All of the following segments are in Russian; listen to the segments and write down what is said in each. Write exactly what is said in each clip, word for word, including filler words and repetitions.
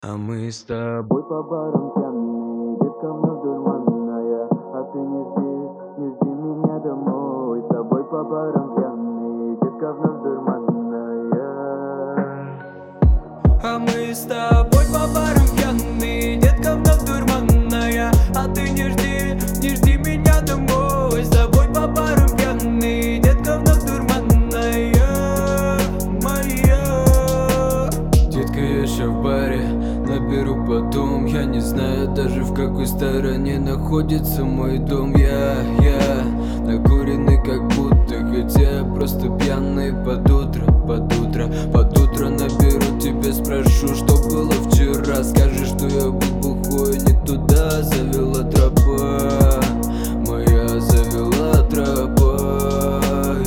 А мы с тобой по барам пьяные, детка вновь дурманная. А ты не жди, не жди меня домой. С тобой по барам пьяные, детка вновь дурманная. А мы с тобой по барам пьяные, детка вновь дурманная. А ты не жди, не жди меня домой. С тобой по барам пьяные, детка вновь дурманная моя. Детка, я ща в баре, наберу потом. Я не знаю даже, в какой стороне находится мой дом. Я, я накуренный как будто, хотя я просто пьяный под утро, под утро, под утро наберу тебя, спрошу, что было вчера. Скажи, что я был бухой, не туда завела тропа, моя завела тропа,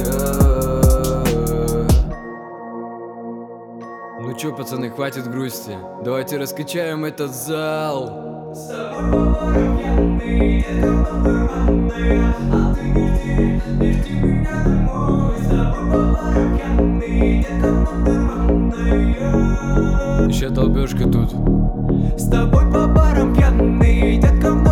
я. Ну чё, пацаны, хватит грусти, давайте раскачаем этот зал. С тобой по барам пьяные, детка вновь дурманная. А ты не жди, не жди меня домой. С тобой по барам пьяные, детка вновь дурманная. Ещё долбёжка тут. С тобой по барам пьяные, детка вновь